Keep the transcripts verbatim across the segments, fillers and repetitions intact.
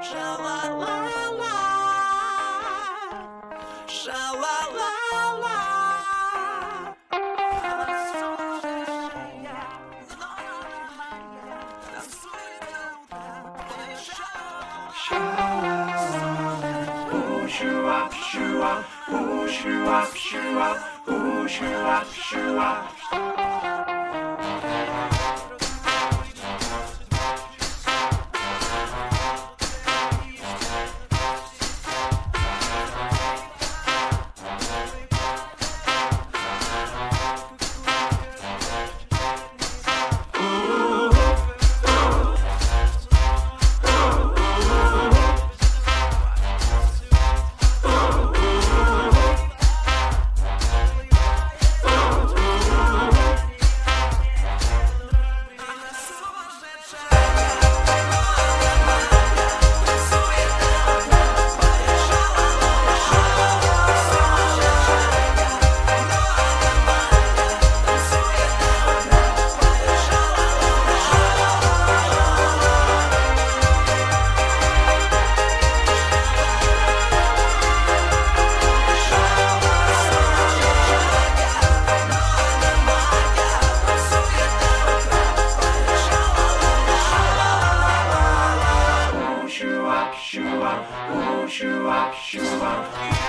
Sha la la la, sha la la la. Ooh, shoo up, shoo up, ooh, shoo up, shoo up, ooh, shoo up, shoo up. Ooh, shoo up, shoo up.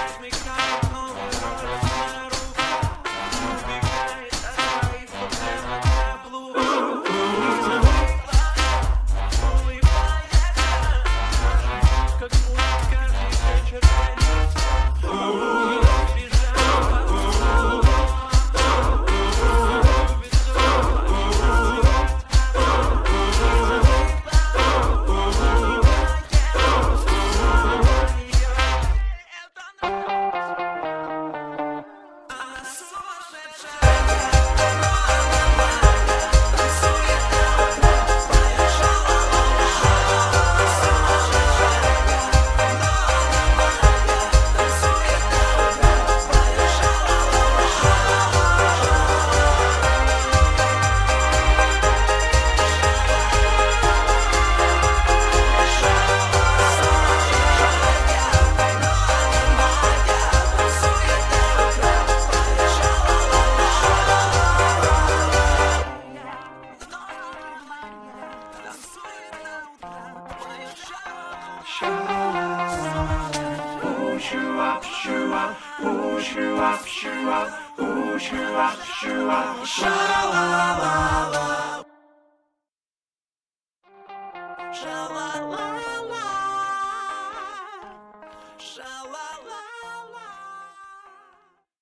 Ooh, shoo up, shoo up, ooh, shoo up, shoo up, ooh, shoo up, shoo up, sha la la la.